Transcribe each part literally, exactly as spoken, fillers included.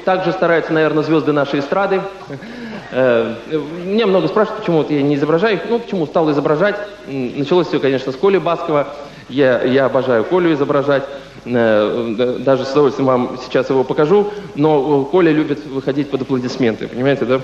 также стараются, наверное, звезды нашей эстрады. Меня много спрашивают, почему вот я не изображаю их. Ну, почему стал изображать. Началось все, конечно, с Коли Баскова. Я, я обожаю Колю изображать. Даже с удовольствием вам сейчас его покажу. Но Коля любит выходить под аплодисменты. Понимаете, да?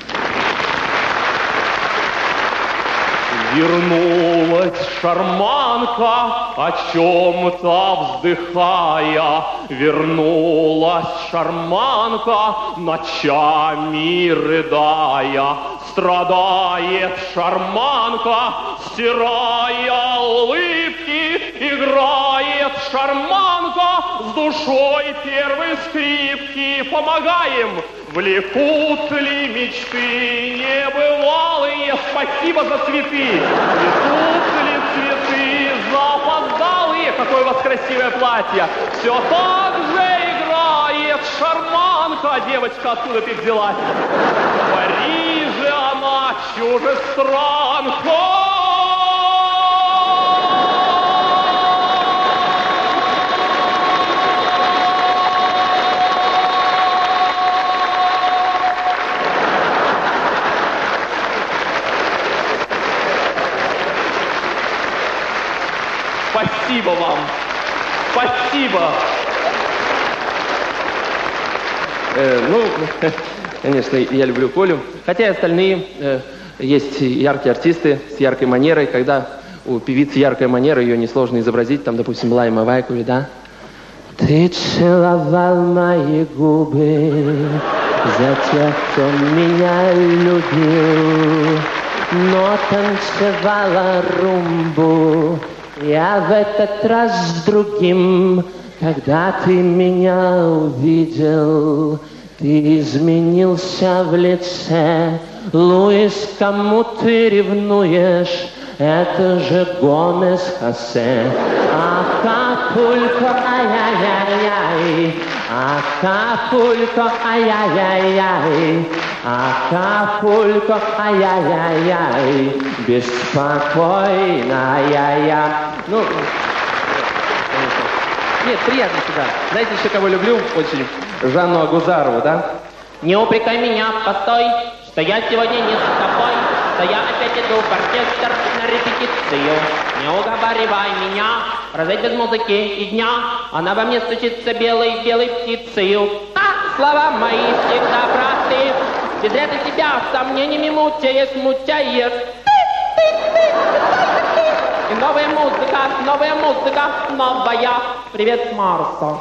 Вернулась шарманка, о чем-то вздыхая. Вернулась шарманка, ночами рыдая. Страдает шарманка, стирая улыбки. Играет шарманка, с душой первой скрипки. Помогаем! Влекут ли мечты небывалые? Спасибо за цветы! Влекут ли цветы запоздалые? Какое у вас красивое платье! Все так же играет шарманка. Девочка, откуда ты взялась? В Париже она чужестранка. Спасибо вам. Спасибо. Э, ну, конечно, я люблю Колю. Хотя и остальные, э, есть яркие артисты с яркой манерой. Когда у певицы яркая манера, ее несложно изобразить. Там, допустим, Лайма Вайкови, да? Ты целовал мои губы за тех, кто меня любил, но танцевала румбу я в этот раз с другим. Когда ты меня увидел, ты изменился в лице. Луис, кому ты ревнуешь? Это же Гомес Хосе. Акапулько, ай-яй-яй-яй. Акапулько, ай-яй-яй-яй. Акапулько, ай-яй-яй-яй. Беспокойно, ай-яй-яй. Ну, нет, приятно сюда. Знаете еще кого люблю? Очень. Жанну Агузарову, да? Не упрекай меня, постой, что я сегодня не с тобой, что я опять иду в оркестр на репетицию. Не уговаривай меня, разве без музыки и дня она во мне стучится белой-белой птицею. А слова мои всегда просты, и зря ты себя сомнениями мучаешь, мучаешь. И новая музыка, новая музыка, новая. Привет с Марса.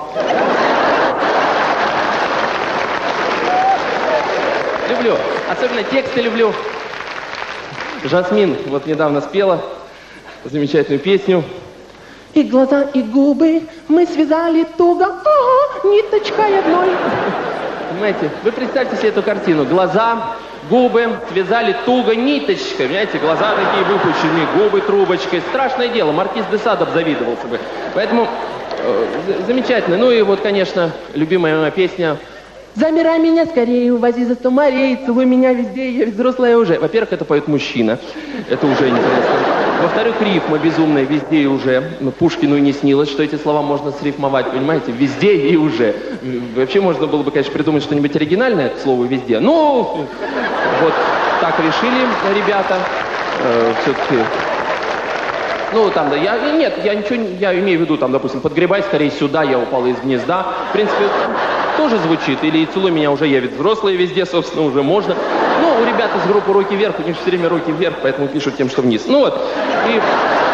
Люблю. Особенно тексты люблю. Жасмин вот недавно спела замечательную песню. И глаза, и губы мы связали туго, ага, ниточкой одной. Понимаете, вы представьте себе эту картину. Глаза, губы связали туго ниточкой. Понимаете, глаза такие выпущенные, губы трубочкой. Страшное дело, Маркиз де Сад обзавидовался бы. Поэтому э, замечательно. Ну и вот, конечно, любимая моя песня. Замирай меня скорее, увози за сто морей, целуй меня везде, я ведь взрослая уже. Во-первых, это поет мужчина. Это уже интересно. Во-вторых, рифма безумная везде и уже. Пушкину и не снилось, что эти слова можно срифмовать, понимаете? Везде и уже. Вообще можно было бы, конечно, придумать что-нибудь оригинальное к слову «везде». Ну, вот так решили ребята. Э, все-таки... Ну, там, да, я, нет, я ничего, я имею в виду, там, допустим, подгребай скорее сюда, я упала из гнезда. В принципе, тоже звучит. Или целуй меня уже, я ведь взрослая везде, собственно, уже можно. Ну, у ребят из группы «Руки вверх», у них все время руки вверх, поэтому пишут тем, что вниз. Ну вот, и...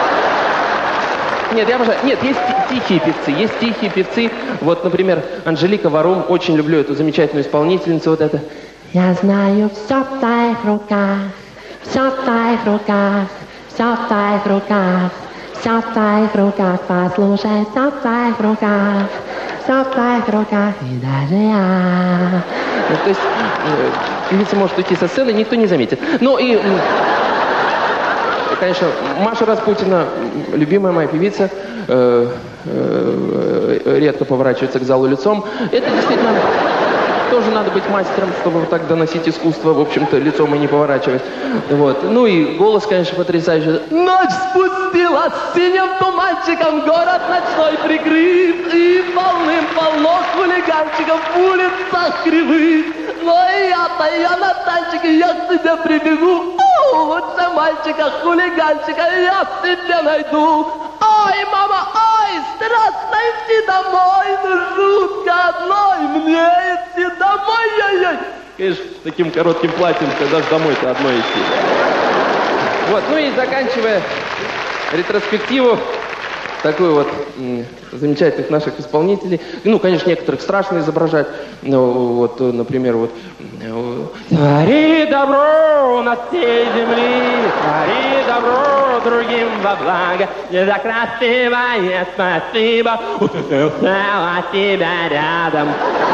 Нет, я обожаю. Нет, есть тихие певцы, есть тихие певцы. Вот, например, Анжелика Варум, очень люблю эту замечательную исполнительницу, вот это. Я знаю все в твоих руках, все в твоих руках. Все в твоих руках, все в твоих руках, послушай, все в твоих руках, все в твоих руках, и даже я. Ну, то есть, э, певица может уйти со сцены, никто не заметит. Ну и, э, конечно, Маша Распутина, любимая моя певица, э, э, редко поворачивается к залу лицом. Это действительно... тоже надо быть мастером, чтобы вот так доносить искусство, в общем-то, лицом и не поворачивать. Вот. Ну и голос, конечно, потрясающий. Ночь спустилась синим туманчиком, город ночной прикрыт, и полным-полно хулиганчиков в улицах кривых. Но и я-то, я на танчике, я к тебе прибегу. О, лучше мальчика, хулиганчика, я тебе найду. Ой, мама, ой, страшно идти домой, ну жутко одной мне идти домой, ой-ой. Конечно, с таким коротким платьем, когда же домой-то одной идти. Вот, ну и заканчивая ретроспективу, такую вот м, замечательных наших исполнителей. Ну, конечно, некоторых страшно изображать. Ну, вот, например, вот... Твори добро на всей земли, твори добро другим во благо. Не за красивое спасибо, услышала тебя рядом.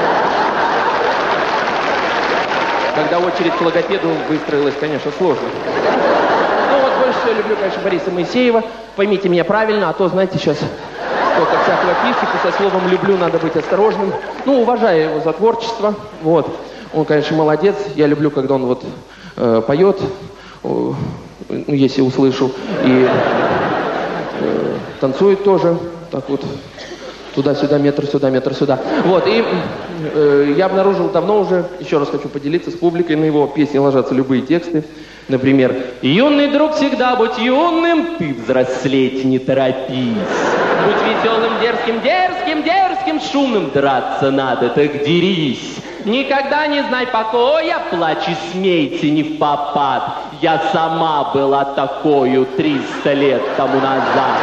Когда очередь к логопеду выстроилась, конечно, сложно. Ну вот больше всего люблю, конечно, Бориса Моисеева. Поймите меня правильно, а то, знаете, сейчас столько всякого писика, со словом «люблю» надо быть осторожным. Ну, уважаю его за творчество, вот. Он, конечно, молодец. Я люблю, когда он вот э, поет, э, ну, если услышу, и э, танцует тоже, так вот, туда-сюда, метр сюда, метр сюда. Вот, и э, я обнаружил давно уже, еще раз хочу поделиться с публикой, на его песни ложатся любые тексты. Например, «Юный друг, всегда будь юным, ты взрослеть не торопись. Будь веселым, дерзким, дерзким, дерзким, шумным, драться надо, так дерись. Никогда не знай покоя, плачь и смейся не впопад. Я сама была такою триста лет тому назад».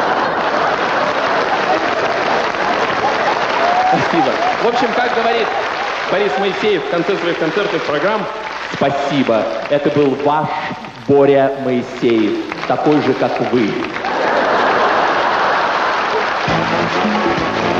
Спасибо. В общем, как говорит Борис Моисеев в конце своих концертных программ, спасибо. Это был ваш Боря Моисеев, такой же, как вы.